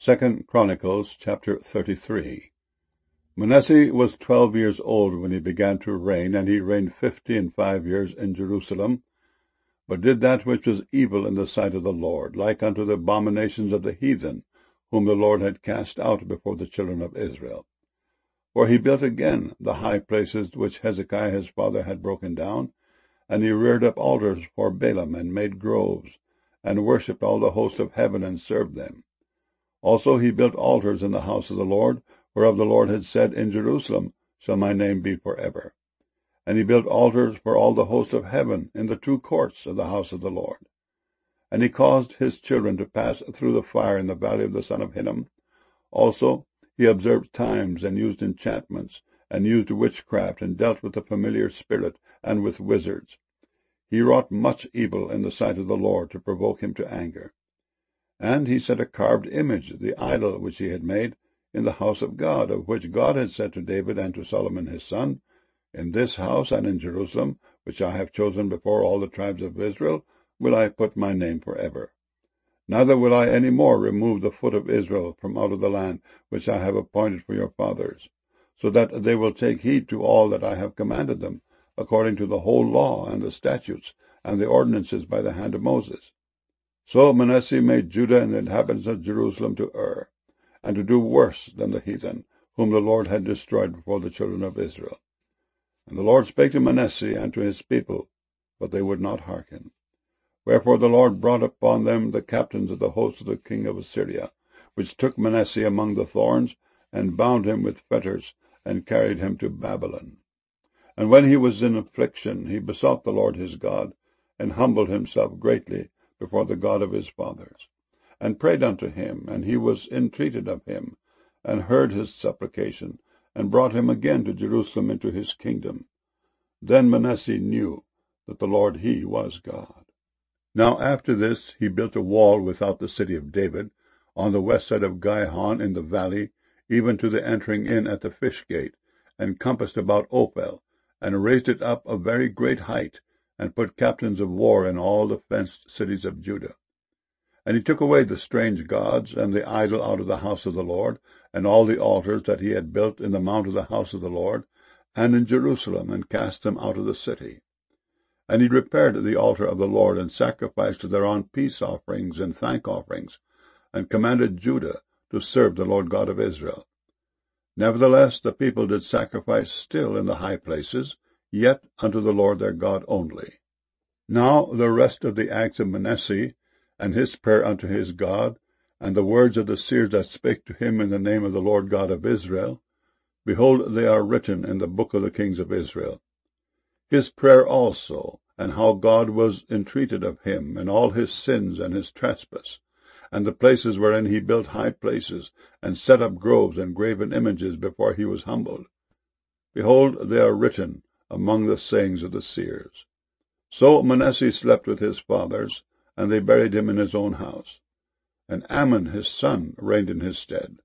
2 Chronicles chapter 33. Manasseh was 12 years old when he began to reign, and he reigned 55 years in Jerusalem, but did that which was evil in the sight of the Lord, like unto the abominations of the heathen, whom the Lord had cast out before the children of Israel. For he built again the high places which Hezekiah his father had broken down, and he reared up altars for Baalim, and made groves, and worshipped all the host of heaven, and served them. Also he built altars in the house of the Lord, whereof the Lord had said, In Jerusalem shall my name be forever. And he built altars for all the host of heaven in the two courts of the house of the Lord. And he caused his children to pass through the fire in the valley of the son of Hinnom. Also he observed times, and used enchantments, and used witchcraft, and dealt with the familiar spirit, and with wizards. He wrought much evil in the sight of the Lord, to provoke him to anger. And he set a carved image, the idol which he had made, in the house of God, of which God had said to David and to Solomon his son, In this house and in Jerusalem, which I have chosen before all the tribes of Israel, will I put my name forever. Neither will I any more remove the foot of Israel from out of the land which I have appointed for your fathers, so that they will take heed to all that I have commanded them, according to the whole law and the statutes and the ordinances by the hand of Moses. So Manasseh made Judah and the inhabitants of Jerusalem to err, and to do worse than the heathen, whom the Lord had destroyed before the children of Israel. And the Lord spake to Manasseh and to his people, but they would not hearken. Wherefore the Lord brought upon them the captains of the host of the king of Assyria, which took Manasseh among the thorns, and bound him with fetters, and carried him to Babylon. And when he was in affliction, he besought the Lord his God, and humbled himself greatly before the God of his fathers, and prayed unto him, and he was entreated of him, and heard his supplication, and brought him again to Jerusalem into his kingdom. Then Manasseh knew that the Lord he was God. Now after this he built a wall without the city of David, on the west side of Gihon in the valley, even to the entering in at the fish gate, and compassed about Ophel, and raised it up a very great height, and put captains of war in all the fenced cities of Judah. And he took away the strange gods and the idol out of the house of the Lord, and all the altars that he had built in the mount of the house of the Lord, and in Jerusalem, and cast them out of the city. And he repaired the altar of the Lord, and sacrificed thereon peace offerings and thank offerings, and commanded Judah to serve the Lord God of Israel. Nevertheless the people did sacrifice still in the high places, yet unto the Lord their God only. Now the rest of the acts of Manasseh, and his prayer unto his God, and the words of the seers that spake to him in the name of the Lord God of Israel, behold, they are written in the book of the kings of Israel. His prayer also, and how God was entreated of him, and all his sins and his trespass, and the places wherein he built high places, and set up groves and graven images before he was humbled. Behold, they are written among the sayings of the seers. So Manasseh slept with his fathers, and they buried him in his own house. And Amon his son reigned in his stead.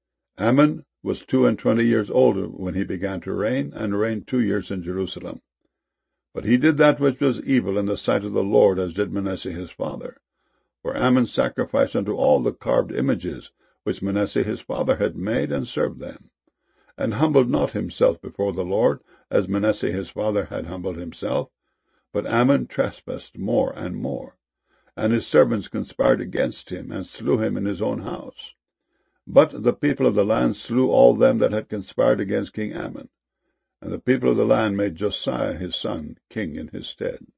Amon was 22 years old when he began to reign, and reigned 2 years in Jerusalem. But he did that which was evil in the sight of the Lord, as did Manasseh his father. For Amon sacrificed unto all the carved images which Manasseh his father had made, and served them, and humbled not himself before the Lord, as Manasseh his father had humbled himself, but Amon trespassed more and more, and his servants conspired against him, and slew him in his own house. But the people of the land slew all them that had conspired against King Amon, and the people of the land made Josiah his son king in his stead.